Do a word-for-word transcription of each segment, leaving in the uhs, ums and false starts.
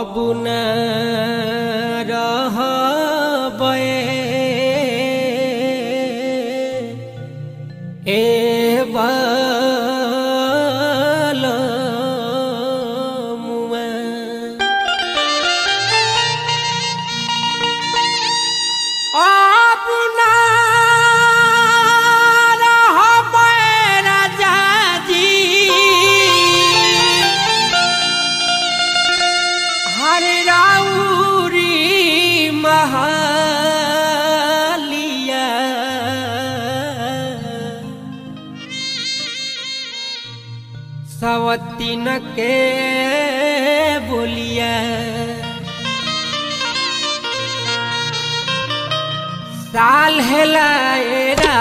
अब न रहबै ए बालमुआ अब न रहबै राजा जी हर राउरी महालिया सवतीन के बोलिया साल हेलाएरा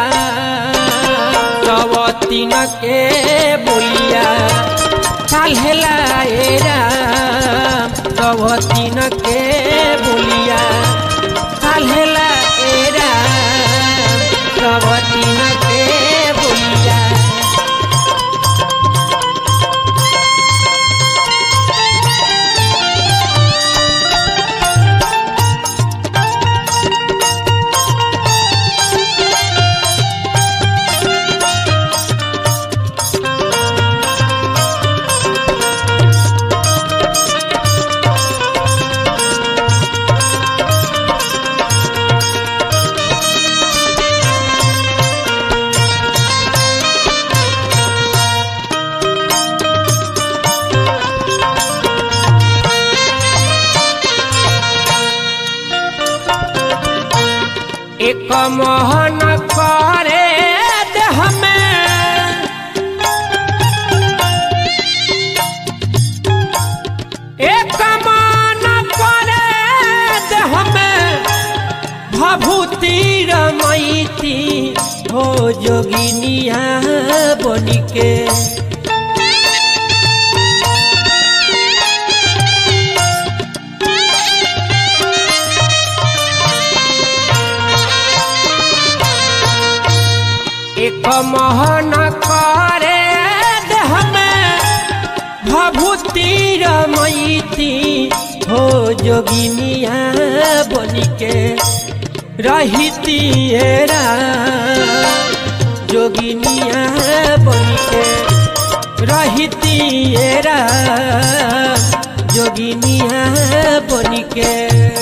सवतीन के बोलिया साल हेलाएरा सवतीन के बोलिया साल हेलाएरा सवतीन के बोलिया एक मोहन करे देह में एक मन करे देह में भभूति रमैती हो जोगिनिया बनिके एक मोहन करे देह में भभूति रमैती हो जोगिनिया बनिके रहिती हेरा जोगिनिया बनिके रहिती हेरा जोगिनिया बनिके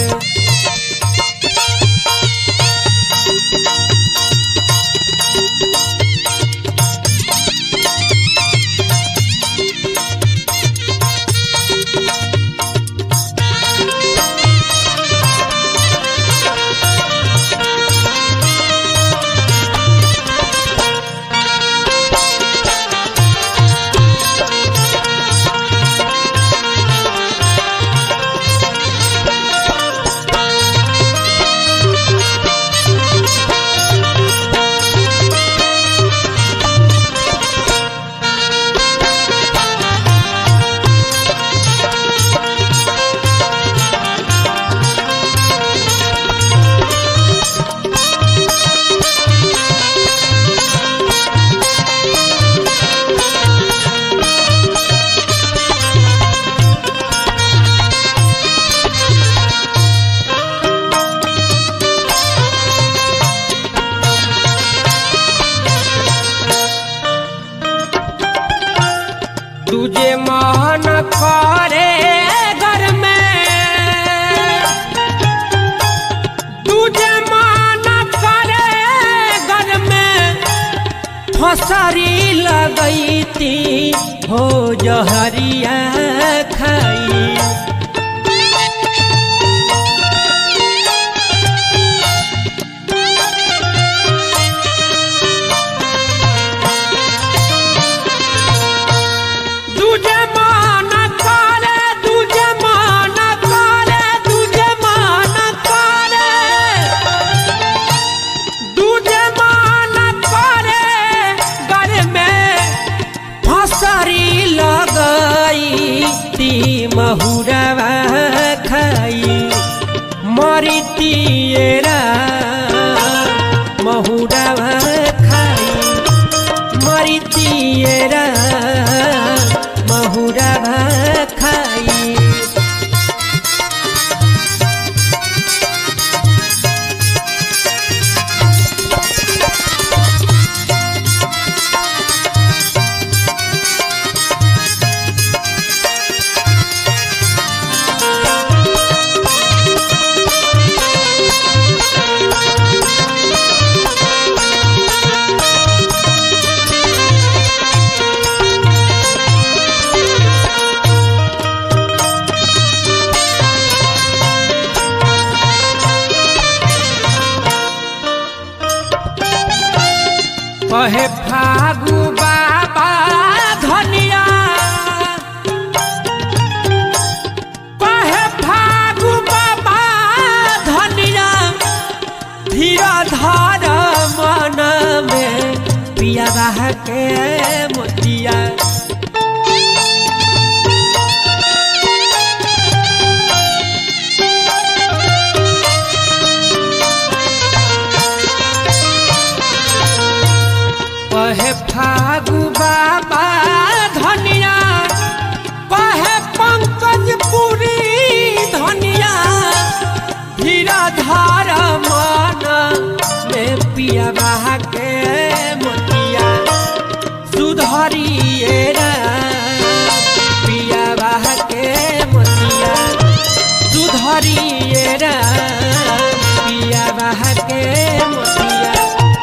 तुझे मोहन करे घर में तुझे मोहन करे घर में फसरी लगैती हो जहरिया खाई महुरवा खाई मरितिएरा महुरवा खाई मरितिएरा महुरवा खाई कहे फागु बाबा धनिया कहे फागु बाबा धनिया धीरा धार मन में पिया रह के मोतिया कहे फागु बाबा धनिया कहे पंकज पुरी धनिया धीरा धार मन में पिया बहा के मोतिया सुधरिए पिया बहा के मोतिया सुधरिए पिया बहा के मोतिया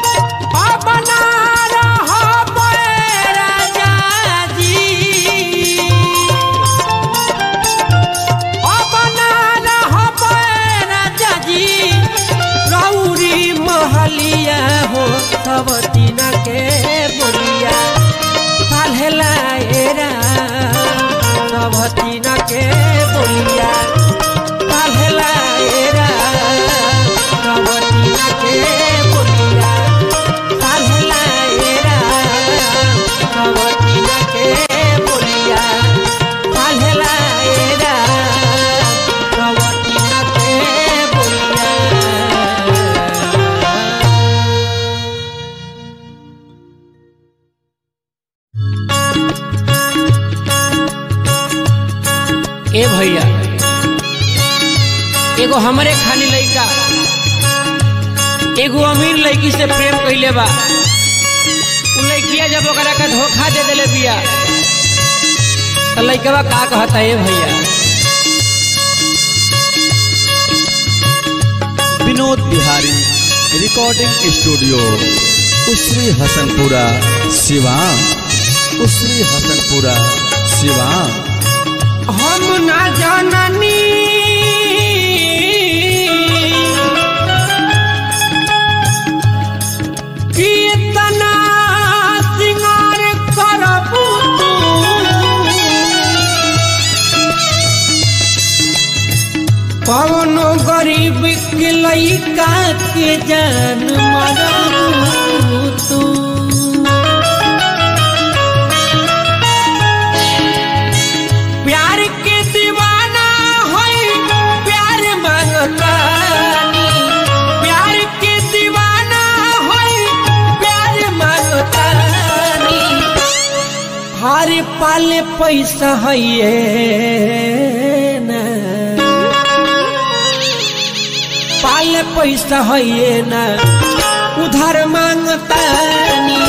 सब तीन के बोलिया काल्हेला एरा सब तीन के बोलिया काल्हेला एरा सब तीन के बोलिया काल्हेला एरा सब तीन के बोलिया काल्हेला एरा सब तीन के बोलिया। ए भैया एगो हमरे खाली लड़का एगो अमीर लड़की से प्रेम कइले बा। उ लड़किया जब ओकरा का धोखा दे देले बिया तो लड़कवा का कहता है भैया। Vinod Bihari recording studio Usri Hasanpura Siwan Usri Hasanpura Siwan. हम ना जाननी कि इतना सिंगार करबू तू कौनो गरीब के लइका के जान मरबू तू। प्यार के दीवाना होई प्यार मांगतानी प्यार के दीवाना होई प्यार मांगतानी हर पल पैसा है ना पल पैसा है ना उधार मांगतानी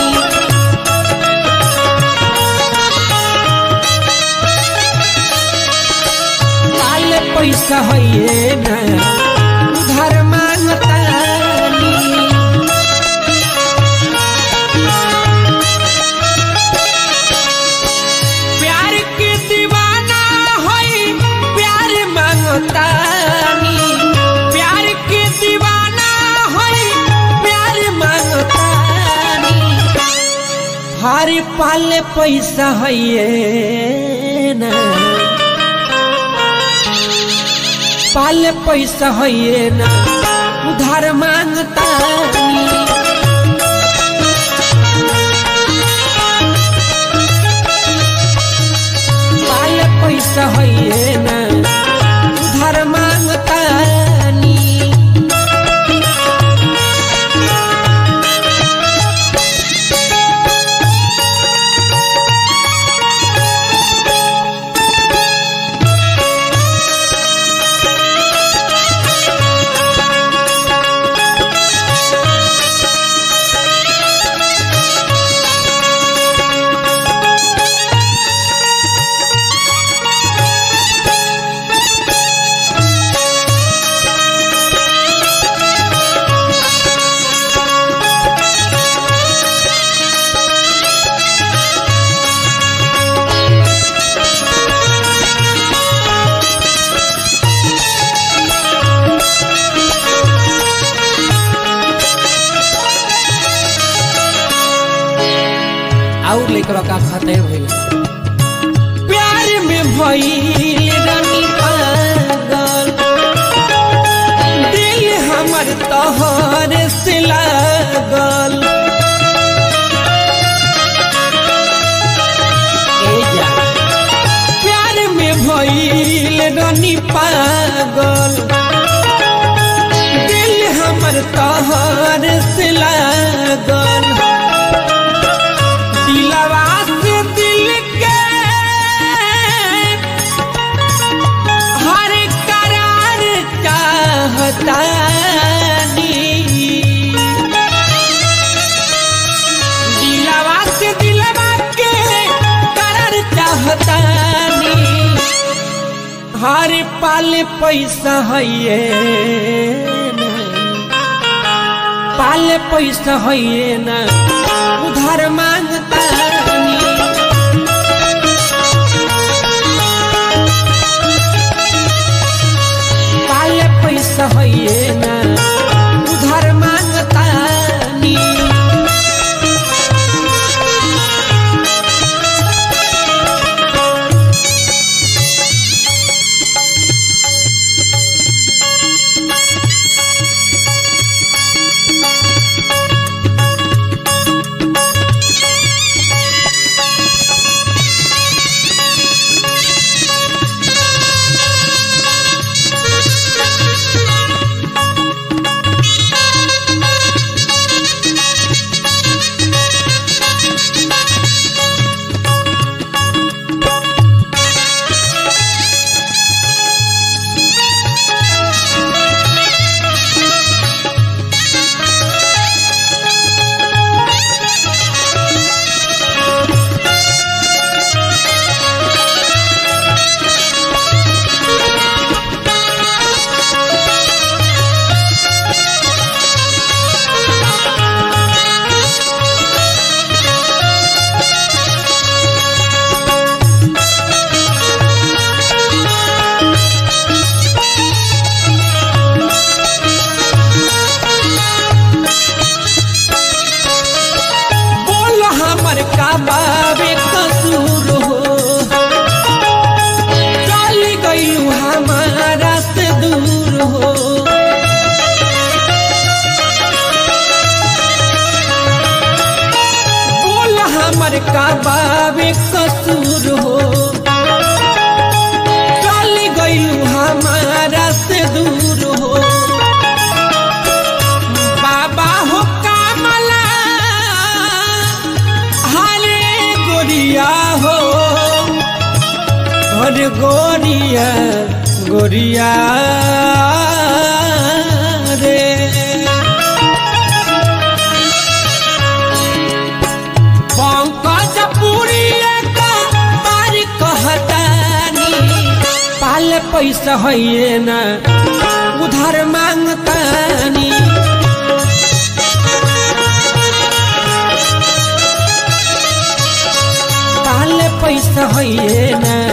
पैसा है ना उधार मांगतानी। प्यार के दीवाना है प्यार मांगतानी प्यार के दीवाना है प्यार मांगतानी हर पल पैसा है ना पाल पैसा है ना उधार मांगतानी। पाल पैसा है ना उधार मांगतानी। लइकवा का खाते भैया प्यार में भइल रानी पागल दिल हमर तोहर से लागल प्यार में भइल रानी पागल दिल हमर तोहर से लागल दिलवा से दिल के हर करार चाहतानी दिलवा से दिलवा के करार चाहतानी हर पाल पैसा है पाल पैसा है ना उधार मांगता पाल पैसा है ना उधार मांगता का बाबे कसूर हो चल गई हमारा से दूर हो बोल हमर का बाबे कसूर हो चल गई हमारा से दूर हो बाबा हो कामला गोरिया हो और गोरिया गोरिया रे पंकज पुरिया का बारी कहतानी पाल पैसा है ना उधार मांगतानी पैसा है ना